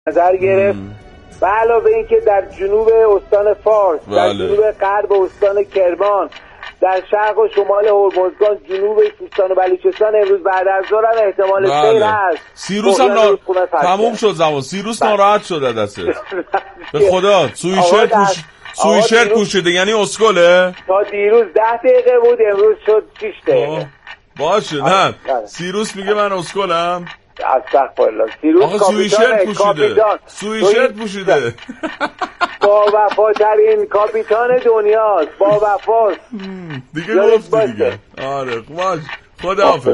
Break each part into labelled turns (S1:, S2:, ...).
S1: نظر گرفت. و علاوه این که در جنوب استان فارس، در جنوب غرب استان کرمان، در شرق و شمال هرمزگان، جنوب سیستان و بلوچستان امروز بعد از ظهر هم احتمال سیل هست.
S2: سیروس هم تموم شد زمان. سیروس ناراحت شده دسته. به خدا سویشرت پوشیده، یعنی اسکله.
S1: تا دیروز 10 دقیقه بود، امروز شد 6 دقیقه.
S2: باشه. نه سیروس میگه من اسکلم.
S1: استغفرالله. سیروس
S2: سویشرت پوشیده.
S1: با وفاترین کاپیتان دنیاست. با وفاست
S2: دیگه گفت دیگه. آره باش. خداحافظ.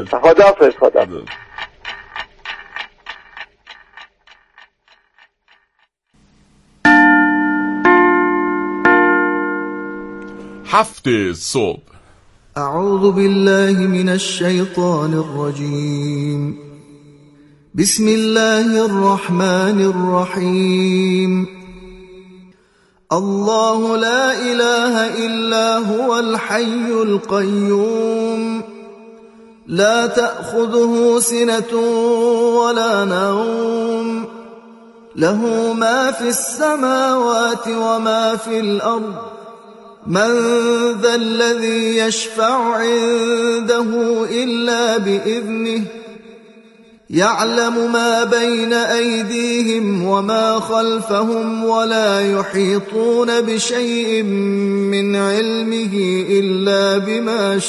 S2: هفت صبح.
S3: اعوذ بالله من الشیطان الرجیم. بسم الله الرحمن الرحیم. الله لا إله إلا هو الحي القيوم لا تأخذه سنة ولا نوم له ما في السماوات وما في الأرض من ذا الذي يشفع عنده إلا بإذنه يعلم ما بين أيديهم وما خلفهم ولا يحيطون بشيء من علمه إلا بما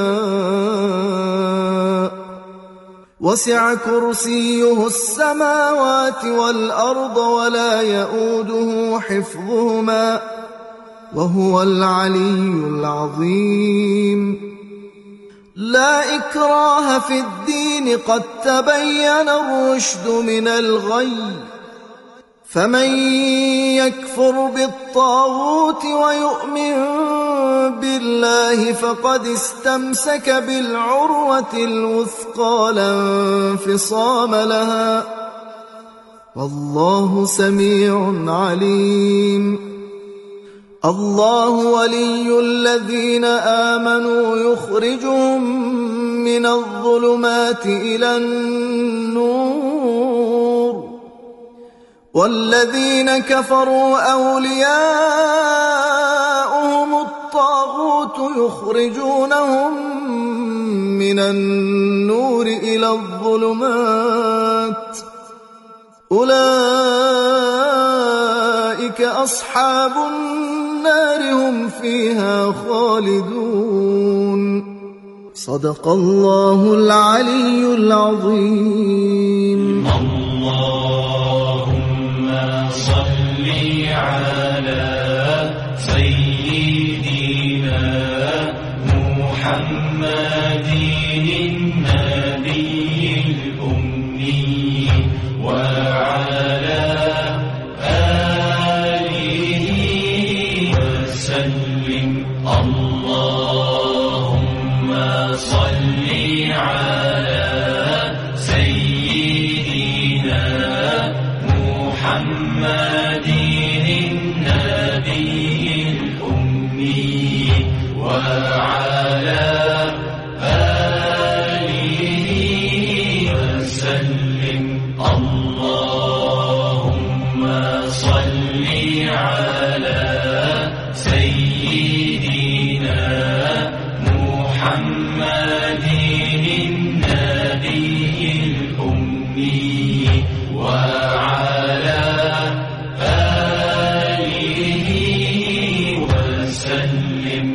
S3: شاء وسع كرسيه السماوات والأرض ولا يؤوده حفظهما وهو العلي العظيم. لا إكراه في الدين قد تبين الرشد من الغي فمن يكفر بالطاغوت ويؤمن بالله فقد استمسك بالعروة الوثقى لا انفصام لها والله سميع عليم. الله ولي الذين آمنوا يخرجهم من الظلمات إلى النور والذين كفروا أولياؤهم الطاغوت يخرجونهم من النور إلى الظلمات أولئك أصحاب النار هم فيها خالدون. صدق الله العلي العظيم.
S4: اللهم صل على سيدنا محمد النبي الأمي وعلى اللهم صل على سيدنا محمد النبي الأمي وعلى آله وسلم. اللهم صل على سيدنا محمد النبي الأمي وعلى آله وسلم.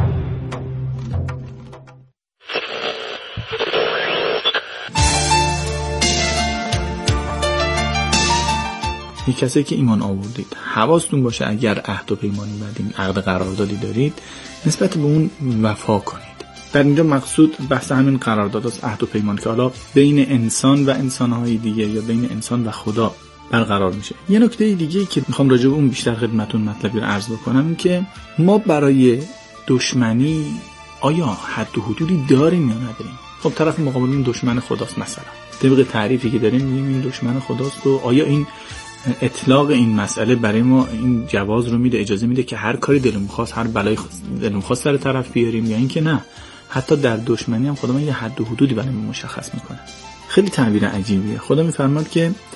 S5: یک کسی که ایمان آوردید حواستون باشه اگر عهد و پیمانی بدین، عقد قراردادی دارید، نسبت به اون وفا کنید. در اینجا مقصود بحث همین قرارداد است، عهد و پیمان که حالا بین انسان و انسان‌های دیگه یا بین انسان و خدا برقرار میشه. یه نکته دیگه که میخوام راجع به اون بیشتر خدمتتون مطلبی رو عرض بکنم این که ما برای دشمنی آیا حد و حدودی داریم یا نداریم؟ خب طرف مقابل دشمن خداست، مثلا طبق تعریفی که داریم میگیم این دشمن خداست و آیا این اطلاق این مسئله برای ما این جواز رو میده، اجازه میده که هر کاری دلمون خواست، هر بلایی دلمون خواست سر طرف بیاریم، یا اینکه نه حتی در دشمنی هم خدا یه حد و حدودی برای ما مشخص میکنه. خیلی تعبیر عجیبیه. خدا میفرماد که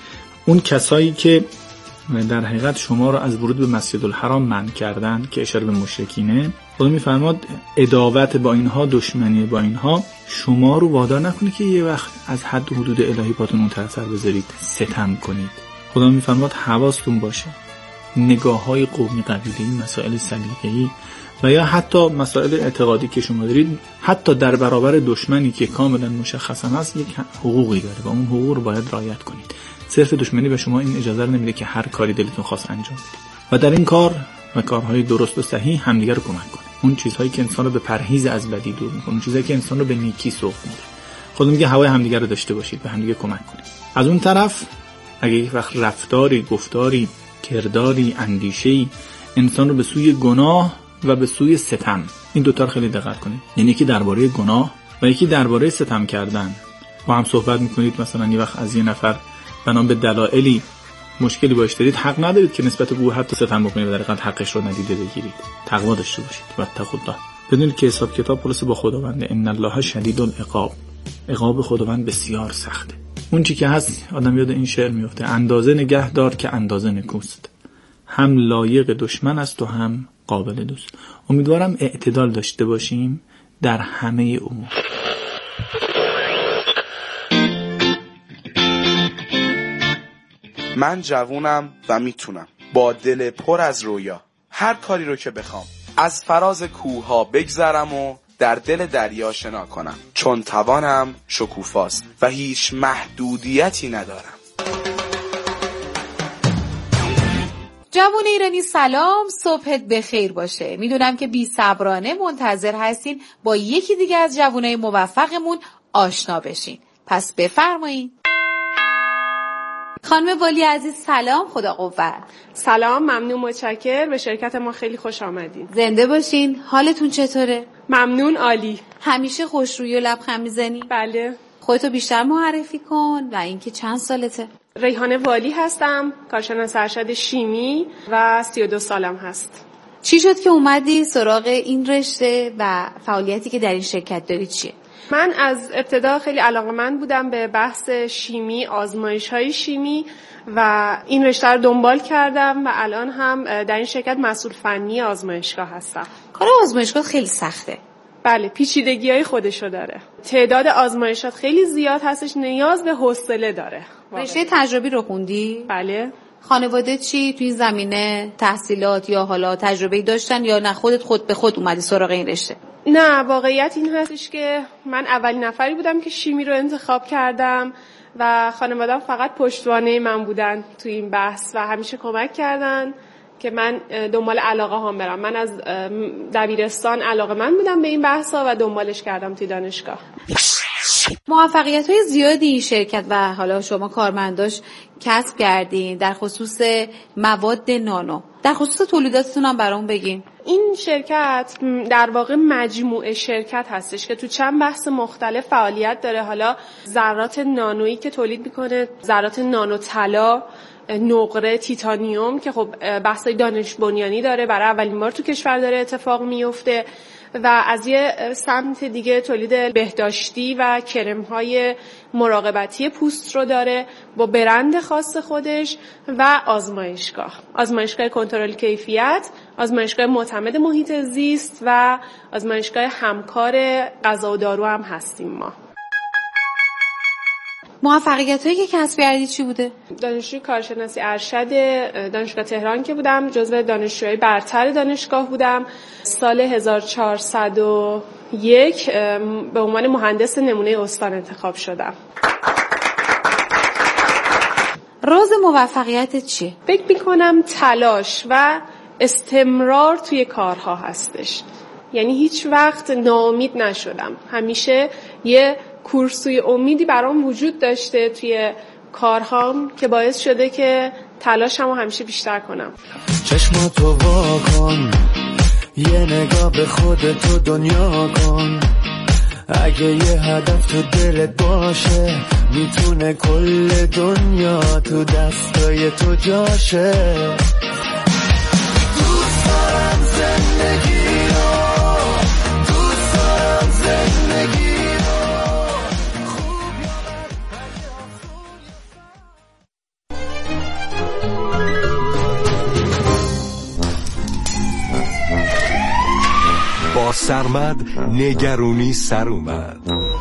S5: اون کسایی که در حقیقت شما رو از ورود به مسجد الحرام منع کردن که اشاره به مشرکینه، خدا میفرماد عداوت با اینها، دشمنی با اینها شما رو وادار نکنه که یه وقت از حد و حدود الهی پاتون منتظر بذارید، ستم کنید. خدا میفرماد حواستون باشه نگاه‌های قومی، قبیله‌ای، مسائل سلیقه‌ای و یا حتی مسائل اعتقادی که شما دارید، حتی در برابر دشمنی که کاملا مشخصا هست یک حقوقی داره و اون حقوق رو باید رعایت کنید. صرف دشمنی به شما این اجازه رو نمیده که هر کاری دلتون خواست انجام بدید و در این کار و کارهای درست و صحیح همدیگه رو کمک کنید. اون چیزهایی که انسان رو به پرهیز از بدی دور می‌کنه، اون چیزایی که انسان رو به نیکی سوق میده. خدا میگه هوای همدیگه رو داشته باشید، به همدیگه کمک کنید. از اون طرف اگه یک وقت رفتاری، گفتاری، کرداری، اندیشه‌ای انسان رو به سوی گناه و به سوی ستم، این دو تا رو خیلی دقت کنید، یعنی یکی درباره گناه و یکی درباره ستم کردن با هم صحبت می‌کنید، مثلا یه وقت از یه نفر بنا به دلایلی مشکلی باش دارید، حق ندارید که نسبت به او حتی ستم بکنید و در حقیقت حقش رو ندیده بگیرید. تقوا داشته باشید و اتقوا الله. بدونید که حساب کتاب پلیس با خداونده. ان الله شدید العقاب. عقاب خداوند بسیار سخته. اون چی که هست آدم یاد این شعر میفته، اندازه نگه دار که اندازه نکوست، هم لایق دشمن است و هم قابل دوست. امیدوارم اعتدال داشته باشیم در همه امور.
S6: من جوونم و میتونم با دل پر از رویا هر کاری رو که بخوام از فراز کوه‌ها بگذرم و در دل دریا شنا کنم، چون توانم شکوفاست و هیچ محدودیتی ندارم.
S7: جوان ایرانی سلام، صبحت بخیر باشه. میدونم که بی صبرانه منتظر هستین با یکی دیگه از جوانای موفقمون آشنا بشین، پس بفرمایید. خانم والی عزیز سلام، خدا قوت.
S8: سلام، ممنون، متشکر، به شرکت ما خیلی خوش آمدین.
S7: زنده باشین. حالتون چطوره؟
S8: ممنون، عالی.
S7: همیشه خوشرویی و لبخند میزنی؟
S8: بله.
S7: خودتو بیشتر معرفی کن و اینکه چند سالته؟
S8: ریحانه والی هستم، کارشناس ارشد شیمی و 32 سالم هست.
S7: چی شد که اومدی سراغ این رشته و فعالیتی که در این شرکت داری چیه؟
S8: من از ابتدا خیلی علاقه‌مند بودم به بحث شیمی، آزمایش‌های شیمی و این رشته رو دنبال کردم و الان هم در این شرکت مسئول فنی آزمایشگاه هستم.
S7: کار آزمایشگاه خیلی سخته.
S8: بله، پیچیدگی‌های خودشو داره. تعداد آزمایشات خیلی زیاد هستش، نیاز به حوصله داره.
S7: رشته تجربی رو خوندی؟
S8: بله.
S7: خانواده چی توی زمینه تحصیلات یا حالا تجربه‌ای داشتن یا نه خود به خود اومدی سراغ این رشته؟
S8: نه، واقعیت این هستش که من اولین نفری بودم که شیمی رو انتخاب کردم و خانواده‌ام فقط پشتوانه من بودن تو این بحث و همیشه کمک کردن که من دنبال علاقه هام برم. من از دبیرستان علاقه من بودم به این بحثا و دنبالش کردم توی دانشگاه.
S7: موفقیت‌های زیادی این شرکت و حالا شما کارمنداش کسب کردین در خصوص مواد نانو. در خصوص تولیداتتون هم برام بگین.
S8: این شرکت در واقع مجموعه شرکت هستش که تو چند بحث مختلف فعالیت داره. حالا ذرات نانویی که تولید میکنه، ذرات نانو طلا، نقره، تیتانیوم که خب بحثای دانش بنیانی داره، برای اولین بار تو کشور داره اتفاق میفته و از یه سمت دیگه تولید بهداشتی و کرم‌های مراقبتی پوست رو داره با برند خاص خودش و آزمایشگاه کنترل کیفیت، آزمایشگاه معتمد محیط زیست و آزمایشگاه همکار غذا و دارو هم هستیم ما.
S7: موفقیتایی که کسب کردی چی بوده؟
S8: دانشجوی کارشناسی ارشد دانشگاه تهران که بودم، جزو دانشجوهای برتر دانشگاه بودم. سال 1401 به عنوان مهندس نمونه استان انتخاب شدم.
S7: راز موفقیت چیه؟
S8: فکر میکنم تلاش و استمرار توی کارها هستش. یعنی هیچ وقت ناامید نشدم. همیشه یه کورسوی امیدی برام وجود داشته توی کارهام که باعث شده که تلاشمو همیشه بیشتر کنم.
S3: چشماتو وا کن، یه نگاه به خودت و دنیا کن. اگه یه هدف تو دلت باشه، میتونه کل دنیا تو دستای تو جاشه. دوست دارم زندگی رو، دوست دارم زندگی.
S9: با سرمد نگرونی سر اومد.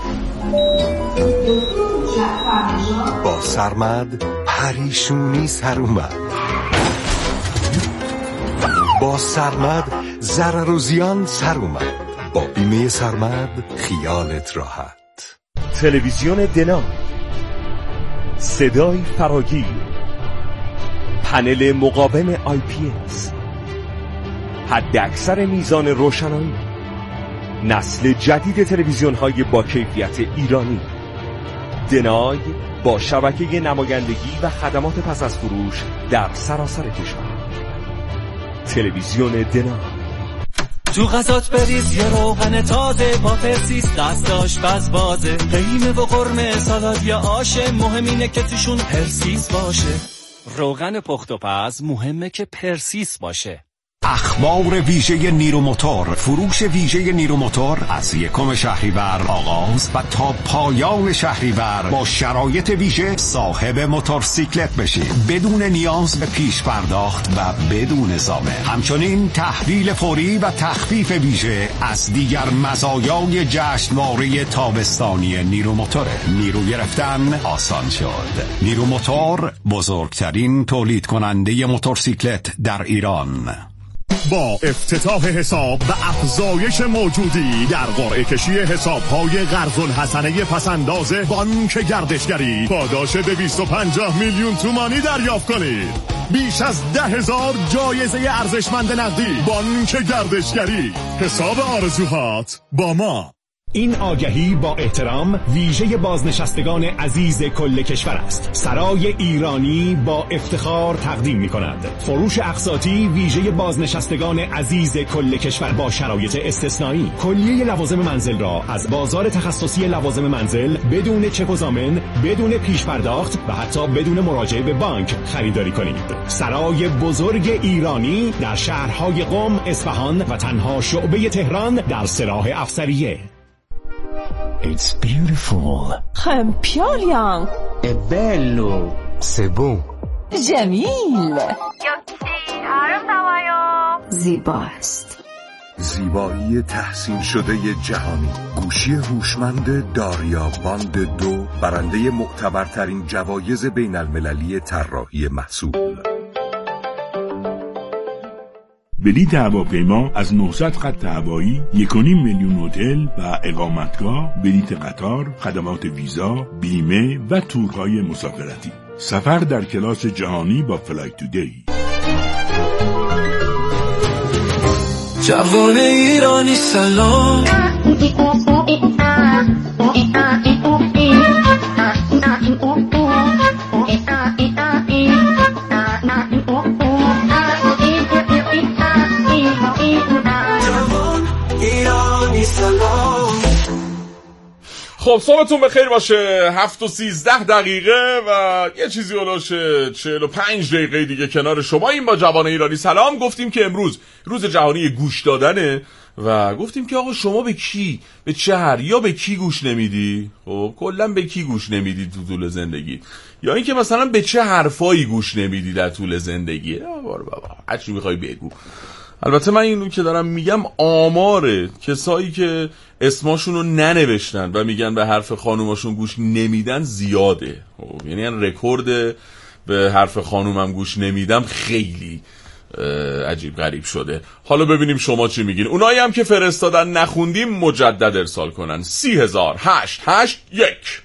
S9: با سرمد پریشونی سر اومد. با سرمد ضرر و زیان سر اومد. با بیمه سرمد خیالت راحت.
S10: تلویزیون دنا، صدای فراگیر، پنل مقاوم IPS، حد اکثر میزان روشنایی، نسل جدید تلویزیون های با کیفیت ایرانی. دنای با شبکه نمایندگی و خدمات پس از فروش در سراسر کشور. تلویزیون دنا.
S3: تو غذات بریز یه روغن تازه با پرسیس، دست آشپز بازه، قیمه و قرمه سالاد یا آشه، مهم اینه که توشون پرسیس باشه. روغن پخت و پز مهمه که پرسیس باشه.
S9: اخبار ویژه نیرو موتور. فروش ویژه نیرو موتور از 1 شهریور آغاز و تا پایان شهریور با شرایط ویژه صاحب موتورسیکلت بشید بدون نیاز به پیش پرداخت و بدون ضامن. همچنین تحویل فوری و تخفیف ویژه از دیگر مزایای جشنواره تابستانی نیرو موتوره. نیرو گرفتن آسان شد. نیرو موتور بزرگترین تولید کننده موتورسیکلت در ایران.
S11: با افتتاح حساب و افزایش موجودی در قرعه کشی حساب‌های قرض الحسنه پسنداز بانک گردشگری پاداش 250 میلیون تومانی دریافت کنید. بیش از 10,000 جایزه ارزشمند نقدی. بانک گردشگری، حساب آرزوهات با ما.
S12: این آگهی با احترام ویژه بازنشستگان عزیز کل کشور است. سرای ایرانی با افتخار تقدیم می‌کند فروش اقساطی ویژه بازنشستگان عزیز کل کشور با شرایط استثنایی. کلیه لوازم منزل را از بازار تخصصی لوازم منزل بدون چک و ضامن، بدون پیش پرداخت و حتی بدون مراجعه به بانک خریداری کنید. سرای بزرگ ایرانی در شهرهای قم، اصفهان و تنها شعبه تهران در سراح افسریه.
S13: It's beautiful.
S14: خمپیالیان.
S13: È bello. C'est beau.
S14: جمیل.
S15: زیباست.
S16: زیبایی تحسین شده جهانی. گوشی هوشمند داریا باند 2 برنده معتبرترین جوایز بین المللی طراحی محصول.
S17: بلیط هواپیما از 900 خط هوایی، 1.5 میلیون هتل و اقامتگاه، بلیط قطار، خدمات ویزا، بیمه و تورهای مسافرتی. سفر در کلاس جهانی با فلایت تودی.
S3: جوان ایرانی سلام.
S2: خب صبحتون بخیر باشه. 7:13 و یه چیزی هلوش 45 دقیقه دیگه کنار شما این با جوان ایرانی سلام. گفتیم که امروز روز جهانی گوش دادنه و گفتیم که آقا شما به کی، به چه یا به کی گوش نمیدی؟ خب کلا به کی گوش نمیدی تو طول زندگی، یا اینکه مثلا به چه حرفایی گوش نمیدی در طول زندگی؟ بابا هر چی میخوای بگو. البته من اینو که دارم میگم آمار کسایی که اسماشون رو ننوشتن و میگن به حرف خانوماشون گوش نمیدن زیاده. یعنی رکورد به حرف خانومم گوش نمیدم خیلی عجیب غریب شده. حالا ببینیم شما چی میگین. اونایی هم که فرستادن نخوندیم مجدد ارسال کنن. 30,881.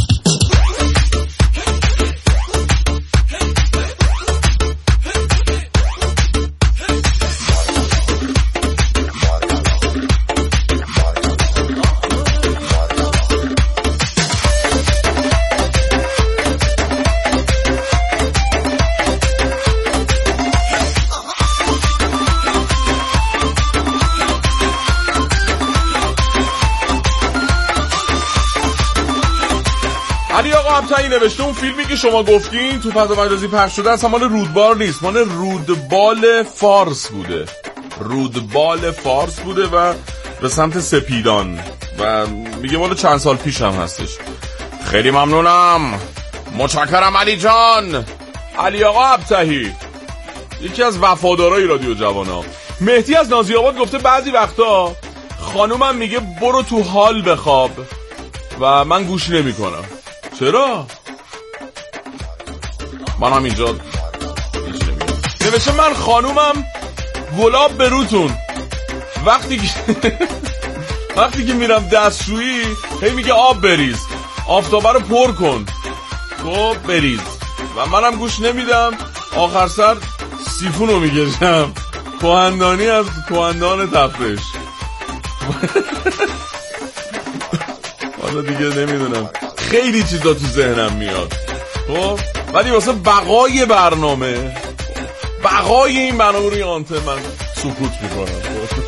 S2: همتایی نوشته اون فیلمی که شما گفتین تو فضا مجازی پخش شده اصلا مال رودبار نیست، مال رودبال فارس بوده. رودبال فارس بوده و به سمت سپیدان و میگه مال چند سال پیش هم هستش. خیلی ممنونم، متشکرم علی جان. علی آقا ابتهی یکی از وفادارای رادیو جوانا. مهدی از نازی آباد گفته بعضی وقتا خانومم میگه برو تو حال بخواب و من گوش نمی کنم. چرا؟ من هم اینجا نوشته من خانومم گلاب به روتون وقتی که میرم دستشویی هی میگه آب بریز، آفتابه رو پر کن، خب بریز و منم گوش نمیدم. آخر سر سیفونو میکشم، کهندانی از کهندان تفرش. حالا دیگه نمیدونم، خیلی چیزا تو ذهنم میاد خب، ولی واسه بقای این برنامه روی آنتن من سکوت میکنم.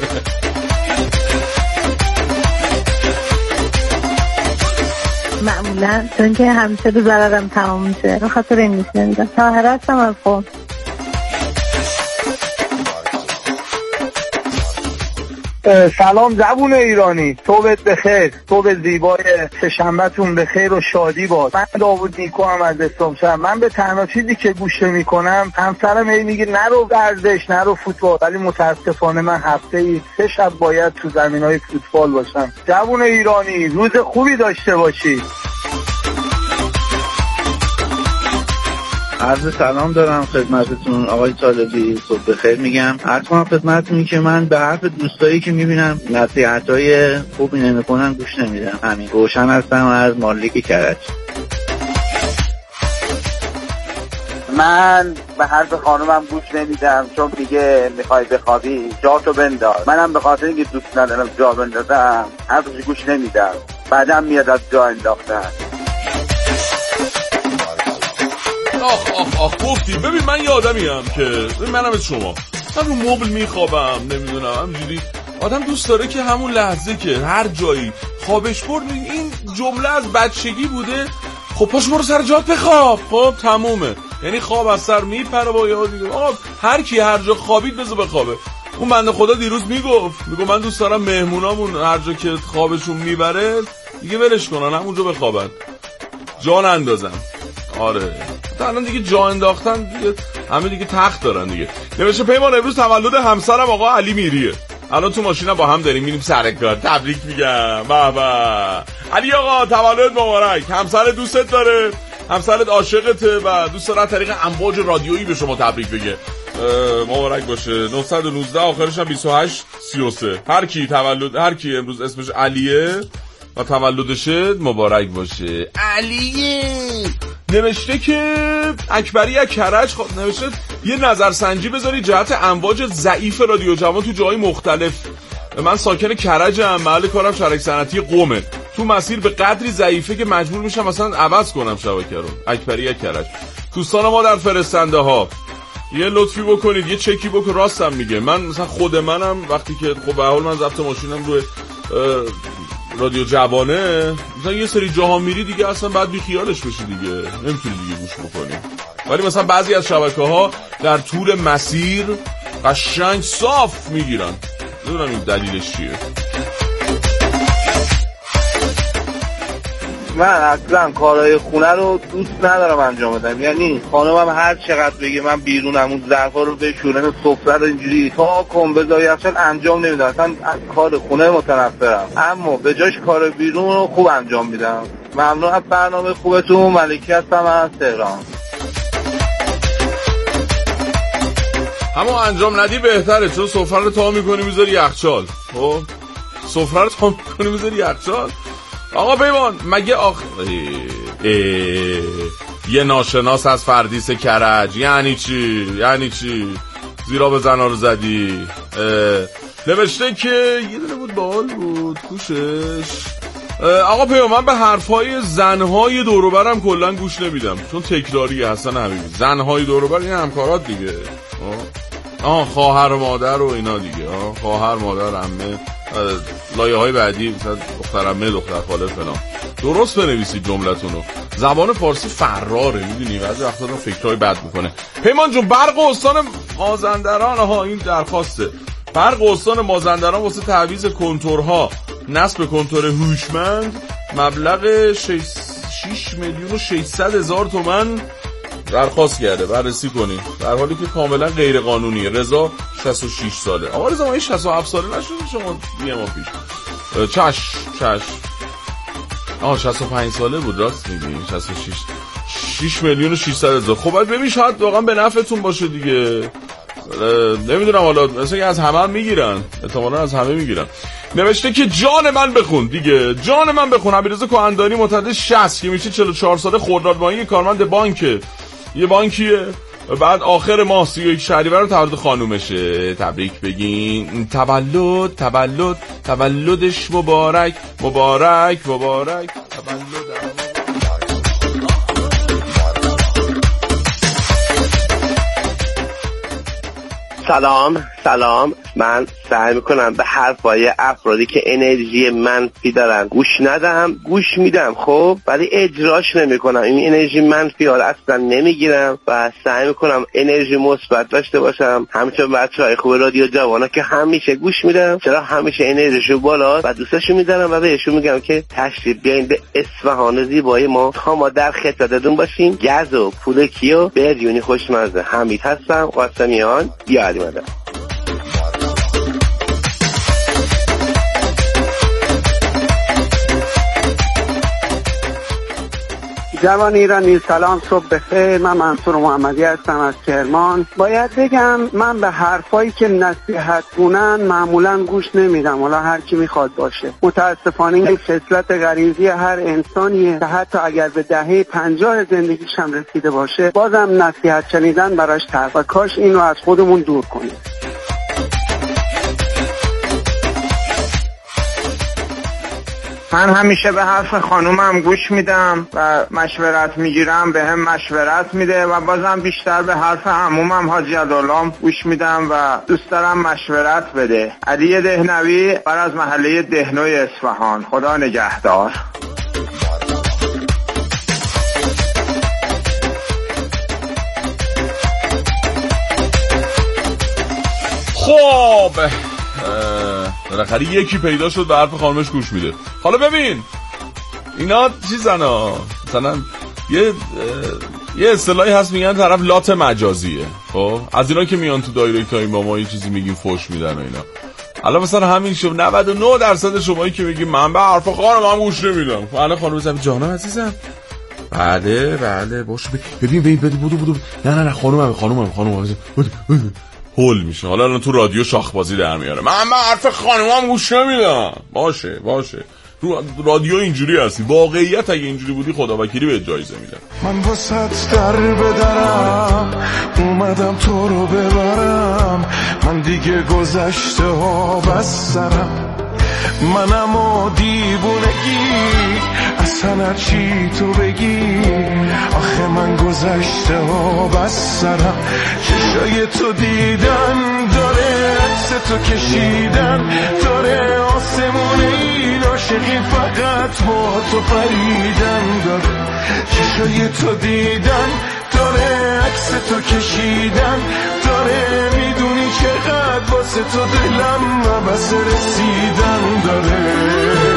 S18: معمولا چون که همیشه رو ضررم تمام میشه به خاطر این میشه نمیدم. طاهره هستم از خون.
S1: سلام زبون ایرانی، صبحت بخیر، صبح زیبای سه‌شنبه‌تون بخیر و شادی باد. من داوود نیکو هم از استانبول. من به تنها چیزی که گوش میکنم، همسرم هی میگه نرو ورزش، نرو فوتبال، ولی متاسفانه من هفته‌ای 3 شب باید تو زمینای فوتبال باشم. زبون ایرانی، روز خوبی داشته باشی.
S19: عرض سلام دارم خدمتتون آقای طالبی، صبح بخیر میگم. عرض کنم خدمتتون که من به حرف دوستایی که میبینم نصیحتای خوبی نمیکنن گوش نمیدم. همین روشن هستم از مالک کرج.
S1: من به حرف خانومم گوش نمیدم چون میگه میخوای بخوابی جاتو بنداز. منم به خاطر اینکه دوست ندارم جا بندازم حرفش گوش نمیدم، بعدم میاد از جا انداختن.
S2: آخ گفتی. ببین من یه آدمیم که منم از شما، من رو مبل میخوابم، نمیدونم همینجوری. آدم دوست داره که همون لحظه که هر جایی خوابش برد، این جمله از بچگی بوده، خب پاش برو سر جات بخواب، خب تمومه. یعنی خواب از سر میپره با یاد دیگه. آقا هر کی هر جا خوابید بذار بخوابه. اون بنده خدا دیروز میگفت من دوست دارم مهمونامون هر جا که خوابشون میبره دیگه ولش کنن، همونجا بخوابن، جان اندازن. آره الان دیگه جا انداختن دیگه، همه دیگه تخت دارن دیگه. نوشته پیمان امروز تولد همسرم آقا علی میریه، الان تو ماشینم با هم داریم میریم سر کار. تبریک میگم. به علی آقا تولد مبارک. همسر دوستت داره، همسرت عاشقته و دوست داره طریق امواج رادیویی به شما تبریک بگه. مبارک باشه. 919 آخرش هم 2833. هر کی امروز اسمش علیه و تولدشه مبارک باشه. علیه. نوشته که اکبری از کرج نوشته یه نظرسنجی بذاری جهت امواج ضعیف رادیو جوان تو جای مختلف. من ساکن کرجم، محل کارم شرک صنعتی قومه، تو مسیر به قدری ضعیفه که مجبور میشم مثلا عوض کنم شبکه رو. اکبری از کرج. دوستان ما در فرستنده ها یه لطفی بکنید، یه چکی بکن. راستم میگه، من مثلا خود منم وقتی که خب به حال من ضبط ماشینم روی رادیو جوانه، مثلا یه سری جاها میری دیگه اصلا بعد بی خیالش بشی دیگه، نمیتونی دیگه گوش بکنی. ولی مثلا بعضی از شبکه‌ها در طول مسیر قشنگ صاف میگیرن، نمیدونم این دلیلش چیه.
S1: من اصلا کارهای خونه رو دوست ندارم انجام بدم. یعنی خانمم هر چقدر بگه من بیرونم اون ظرفا رو بشورم، سفره رو اینجوری تا کن بذاری، اصلا انجام نمیدم. اصلا از کار خونه متنفرم، اما به جاش کار بیرون رو خوب انجام میدم. ممنون از برنامه خوبتون. ملکی هستم از تهران.
S2: همون انجام ندی بهتره، چون سفره رو تا میکنی میذاری یخچال. خب سفره رو تا میکنی میذاری یخچال. آقا پیمان مگه یه ناشناس از فردیس کرج یعنی چی زیرا به زنا رو زدی؟ نوشته که یه دونه بود باحال بود کوشش. آقا پیمان من به حرفای زنهای دوروبرم کلا گوش نمیدم چون تکراریه. حسن حبیبی زنهای دوروبر این همکارات دیگه، خواهر مادر و اینا دیگه، خواهر مادر عمه لایه های بعدی مثلا دختر عمه دختر خاله فلان. درست بنویسید جملتونو. زبان فارسی فراره میدونی، بعضی وقتا آدم فکرای بد میکنه. پیمان جون برق استان مازندران، این درخواسته. برق استان مازندران واسه تعویض کنتورها نصب کنتور هوشمند مبلغ 6,600,000 تومان درخواست کرده بررسی کنید، در حالی که کاملا غیر قانونیه. رضا 66 ساله. آقا رضا ما این 67 ساله نشدیم شما یه ما پیش. چش 65 ساله بود، راست میگی. 66 6,600,000. خب بعد ببین شاید واقعا به نفعتون باشه دیگه. نمیدونم حالا مثلا از همه هم میگیرن، احتمالاً از همه میگیرن. نوشته که جان من بخون دیگه، جان من بخون. علیرضا کهندانی متولد 60 که میشه 44 ساله، خرداد ماهی، کارمند بانکه، یه بانکیه. بعد آخر ماه 31 شهریور رو تولد خانومشه. تبریک بگین. تولدش مبارک. تولد
S20: سلام. من سعی میکنم به حرفای افرادی که انرژی منفی دارن گوش ندم، گوش میدم خب، ولی اجراش نمیکنم. این انرژی منفی ها اصلا نمیگیرم و سعی میکنم انرژی مثبت داشته باشم. همچنین بچهای خوب رادیو جوانا که همیشه گوش میدم، چرا همیشه انرژیشو بالا و دوستاشو میدارم و بهشون میگم که تشریف بیاین به اصفهان زیبای ما تا ما در خدمتتون باشیم. گز و پولکی و بریونی خوشمزه. حمید هستم، قاسمیان. بیادی مادر.
S21: جوان ایرانی سلام، صبح بخیر. من منصور محمدی هستم از کرمان. باید بگم من به حرفایی که نصیحت کنن معمولا گوش نمیدم، حالا هر کی میخواد باشه. متاسفانه این خصلت غریزی هر انسانیه که حتی اگر به دهه 50 زندگیش هم رسیده باشه بازم نصیحت شنیدن براش ترس و کاش اینو از خودمون دور کنیم.
S22: من همیشه به حرف خانومم گوش میدم و مشورت میگیرم، به هم مشورت میده و بازم بیشتر به حرف عمومم حاجی عبدالله گوش میدم و دوست دارم مشورت بده. علی دهنوی بر از محله دهنوی اصفهان. خدا نگهدار.
S2: خب بالاخره یکی پیدا شد به حرف خانمش گوش میده. حالا ببین اینا چیزنا، مثلا یه اصطلاحی هست میگن طرف لات مجازیه. خب از اینا که میان تو دایره تایم با ما یه چیزی میگیم فوش میدن و اینا. حالا مثلا همین شو 99% شمایی که میگیم من به حرف خانمم گوش نمیدم. حالا خانم بزنم جانم عزیزم بله باشه ببین بودو نه خانمم هول میشه. حالا الان تو رادیو شاخبازی در میاره من به حرف خانمم گوش نمیدم. باشه رادیو اینجوری هستی. واقعیت اگه اینجوری بودی خدا وکیلی به جایزه میدم.
S3: من واسط در بدرم اومدم تو رو ببرم، من دیگه گذشته ها بس سرم، منم و دیوونگی اصلا چی تو بگی، آخه من گذشته ها بس سرم. چشای تو دیدن داره، عکس تو کشیدن داره، آسمون این عاشقی فقط با تو پریدن داره. چشای تو دیدن داره، عکس تو کشیدن داره، میدونی چقدر واسه تو دلم و بس رسیدن داره.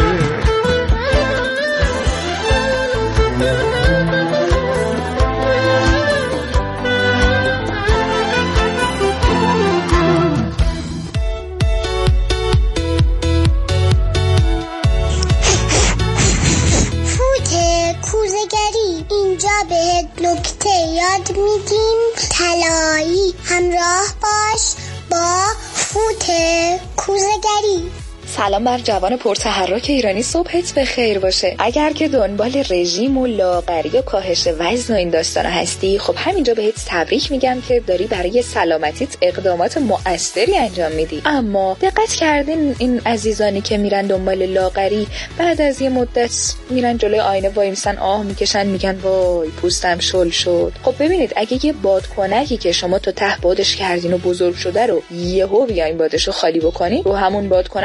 S23: اینجا بهت نکته یاد میدیم، طلایی همراه باش با فوت کوزه‌گری.
S24: سلام بر جوان پرتحرک ایرانی، صبحت بخیر باشه. اگر که دنبال رژیم و لاغری و کاهش وزن و این داستانا هستی، خب همینجا بهت تبریک میگم که داری برای سلامتیت اقدامات مؤثری انجام میدی. اما دقت کردین این عزیزانی که میرن دنبال لاغری بعد از یه مدت میرن جلوی آینه وایمیسن، آه میکشن، میگن وای پوستم شل شد. خب ببینید اگه یه بادکنکی که شما تو ته بادش کردین و بزرگ شده رو یهو بیاین بادشو خالی بکنین، رو همون بادکنک هم کلی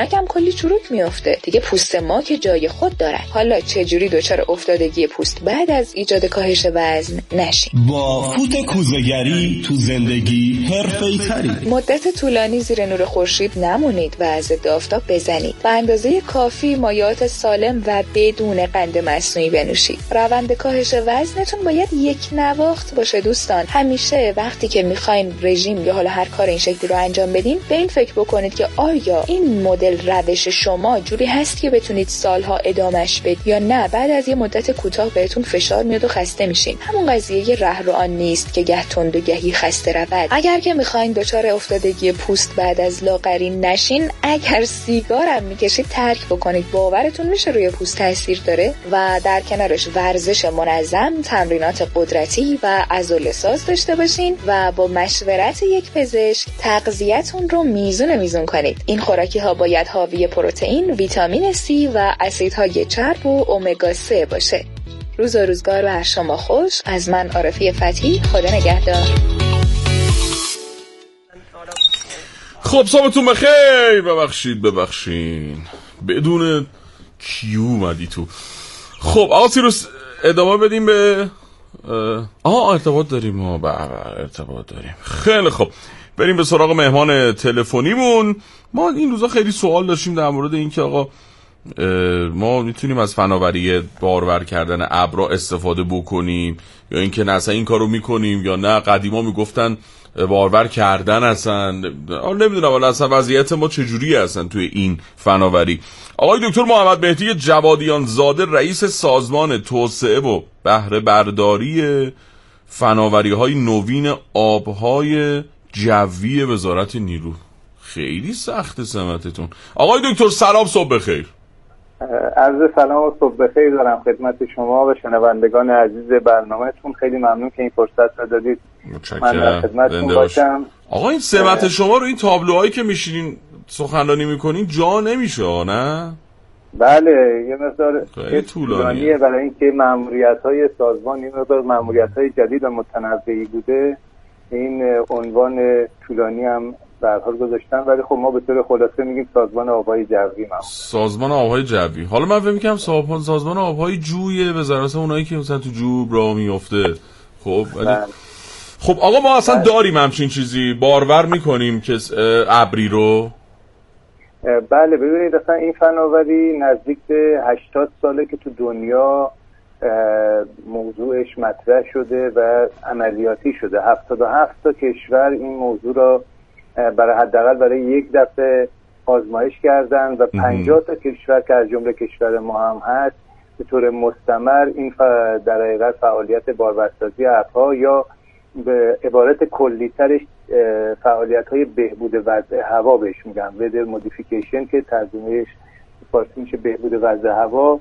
S24: کلی چروک میفته دیگه. پوست ما که جای خود داره. حالا چجوری دچار افتادگی پوست بعد از ایجاد کاهش وزن نشیم؟
S12: با فوت کوزه‌گری تو زندگی حرفه‌ای‌تری.
S24: مدت طولانی زیر نور خورشید نمونید و از ضد آفتاب بزنید. به اندازه کافی مایعات سالم و بدون قند مصنوعی بنوشید. روند کاهش وزنتون باید یک نواخت باشه دوستان. همیشه وقتی که میخواین رژیم یا حالا هر کار این شکلی رو انجام بدین، به این فکر بکنید که آیا این مدل روش شما جوری هست که بتونید سالها ادامهش بدید یا نه بعد از یه مدت کوتاه بهتون فشار میاد و خسته میشین. همون قضیه ره رو آن نیست که گه تند و گهی خسته رود. اگر که میخواین دچار افتادگی پوست بعد از لاغری نشین، اگر سیگار هم میکشید ترک بکنید. باورتون میشه روی پوست تاثیر داره. و در کنارش ورزش منظم، تمرینات قدرتی و عضله‌ساز داشته باشین و با مشورت یک پزشک تغذیه‌تون رو میزون کنید. این خوراکی ها باید حاوی پروتئین، ویتامین C و اسیدهای چرب و امگا 3 باشه. روز و روزگار بر شما خوش. از من عارفی فتحی. خدا نگهدار.
S2: خب صبحتون بخیر. ببخشین بدون کیو اومدی تو. خب آقا سیروس ادامه بدیم به ارتباط داریم. ارتباط داریم. خیلی خب بریم به سراغ مهمان تلفنیمون. ما این روزا خیلی سوال داشتیم در مورد این که آقا ما میتونیم از فناوری بارور کردن ابرا استفاده بکنیم یا اینکه نه اصلا این کارو میکنیم یا نه. قدیما میگفتن بارور کردن اصلا نمیدونم ولی اصلا وضعیت ما چجوریه اصلا توی این فناوری. آقای دکتر محمد مهدی جوادیان زاده، رئیس سازمان توسعه و بهره برداری فناوری‌های نوین آبهای جوی وزارت نیرو. خیلی سخت سمتتون. آقای دکتر سلام، صبح بخیر.
S21: عرض سلام و صبح بخیر دارم خدمت شما و شنوندگان عزیز برنامه‌تون. خیلی ممنون که این فرصت رو دادید من در خدمتتون باشم.
S2: آقا این سمت شما رو این تابلوهایی که میشینین سخنرانی میکنین جا نمیشه نه؟
S21: بله یه مقدار طولانیه برای اینکه مأموریت‌های سازمان این مقدار مأموریت‌های جدید و متنوعی بوده. این عنوان طولانی هم در حال گذاشتن ولی خب ما به طور خلاصه میگیم سازمان آبهای جوی.
S2: سازمان آبهای جوی. حالا من فکر می‌کنم سازمان آبهای جوی وزارت اونایی که مثلا تو جوب راه میفته. خب ولی خب آقا ما اصلا داریم همچین چیزی بارور میکنیم که ابری رو.
S21: بله ببینید اصلا این فناوری نزدیک به 80 ساله که تو دنیا موضوعش مطرح شده و عملیاتی شده. 77 تا کشور این موضوع را برای حداقل برای یک دفعه آزمایش کردن و 50 تا کشور که از جمله کشور ما هم هست به طور مستمر این در حقیقت فعالیت بارورسازی ابرها یا به عبارت کلی‌ترش فعالیت‌های بهبود وضع هوا بهش میگن ویدر مودیفیکیشن که ترجمهش فارسی میشه بهبود وضع هوا،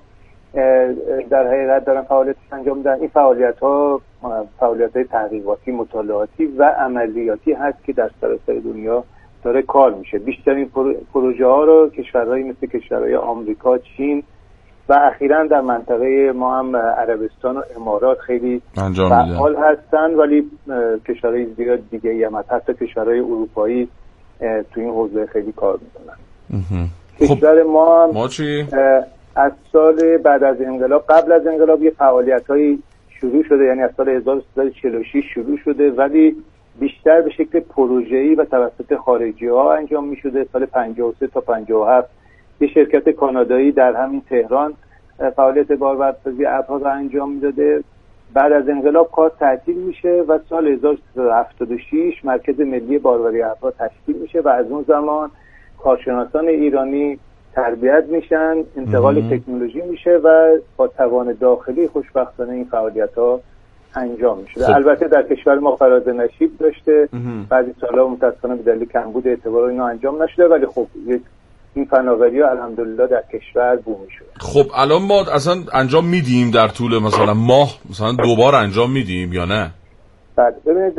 S21: در حقیقت دارن فعالیت انجام میدن. این فعالیت‌های تحقیقاتی، مطالعاتی و عملیاتی هست که در سراسر دنیا داره کار میشه. بیشترین پروژه ها رو کشورهایی مثل کشورهای آمریکا، چین و اخیراً در منطقه ما هم عربستان و امارات خیلی فعال هستن ولی کشورهای زیاد دیگه هم حتی کشورهای اروپایی تو این حوزه خیلی کار میکنن. کشور ما
S2: چی؟
S21: از سال بعد از انقلاب، قبل از انقلاب یه فعالیت‌هایی شروع شده، یعنی از سال 1346 شروع شده ولی بیشتر به شکل پروژه‌ای و توسط خارجی‌ها انجام می‌شده. سال 53 تا 57 یه شرکت کانادایی در همین تهران فعالیت بارورسازی ابرها رو انجام میداده. بعد از انقلاب کار تعطیل میشه و سال 1376 مرکز ملی باروری ابرها تشکیل میشه و از اون زمان کارشناسان ایرانی تربیت میشن، انتقال تکنولوژی میشه و با توان داخلی خوشبختانه این فعالیت‌ها انجام میشه. البته در کشور ما فراز نشیب داشته، بعضی سال‌ها متأسفانه به دلیل کمبود اعتبار اینا انجام نشده ولی خب این فناوری‌ها الحمدلله در کشور بومی شده.
S2: خب الان ما اصلا انجام میدیم در طول مثلا ماه مثلا 2 بار انجام میدیم یا نه؟
S21: بله ببینید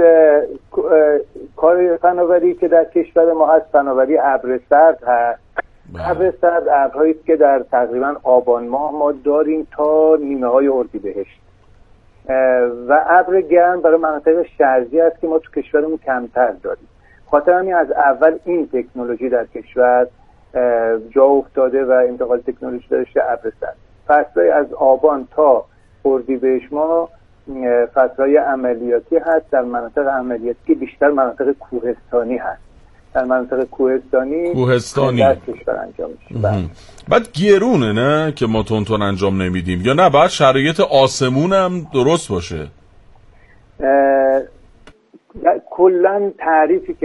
S21: کار فناوری که در کشور ما هست فناوری ابر سرد هست. ابر سرد ابرهایی است که در تقریبا آبان ماه ما داریم تا نیمه های اردیبهشت و ابر گرم برای مناطق شرقی است که ما تو کشورمون کمتر داریم. خاطر همین از اول این تکنولوژی در کشور
S1: جا افتاده و انتقال تکنولوژی داشته ابر سرد. فصلهای از آبان تا اردیبهشت ما فصلهای عملیاتی هست. در مناطق عملیاتی که بیشتر مناطق کوهستانی هست، در مناطق کوهستانی در کشور انجام میشه.
S2: بعد گرونه نه که ما تون انجام نمیدیم، یا نه بعد شرایط آسمون هم درست باشه؟
S1: کلا تعریفی که